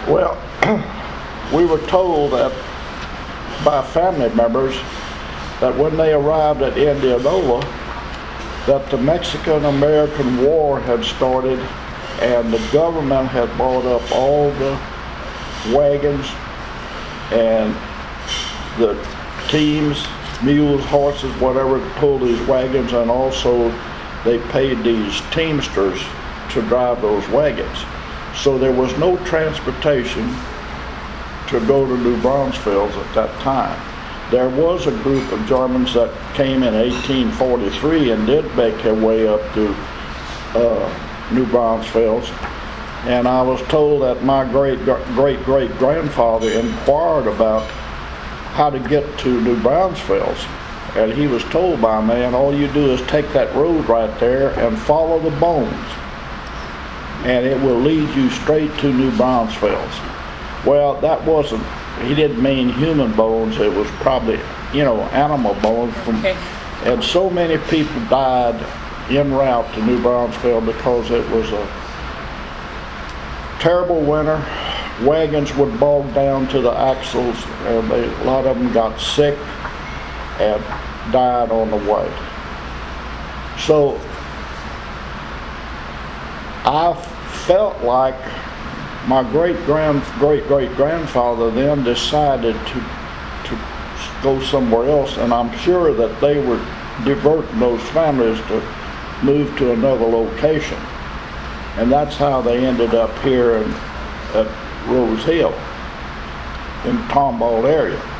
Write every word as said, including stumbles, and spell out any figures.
Well, we were told that by family members that when they arrived at Indianola, that the Mexican-American War had started and the government had bought up all the wagons and the teams, mules, horses, whatever, to pull these wagons, and also they paid these teamsters to drive those wagons. So there was no transportation to go to New Braunfels at that time. There was a group of Germans that came in eighteen forty-three and did make their way up to uh, New Braunfels. And I was told that my great great great grandfather inquired about how to get to New Braunfels, and he was told by a man, all you do is take that road right there and follow the bones, and it will lead you straight to New Braunfels. Well, that wasn't, he didn't mean human bones, it was probably, you know, animal bones from, okay. And so many people died en route to New Braunfels because it was a terrible winter. Wagons would bog down to the axles, and they, a lot of them got sick and died on the way. So I felt like my great grand great great grandfather then decided to to go somewhere else, and I'm sure that they were diverting those families to move to another location, and that's how they ended up here in, at Rose Hill in the Tomball area.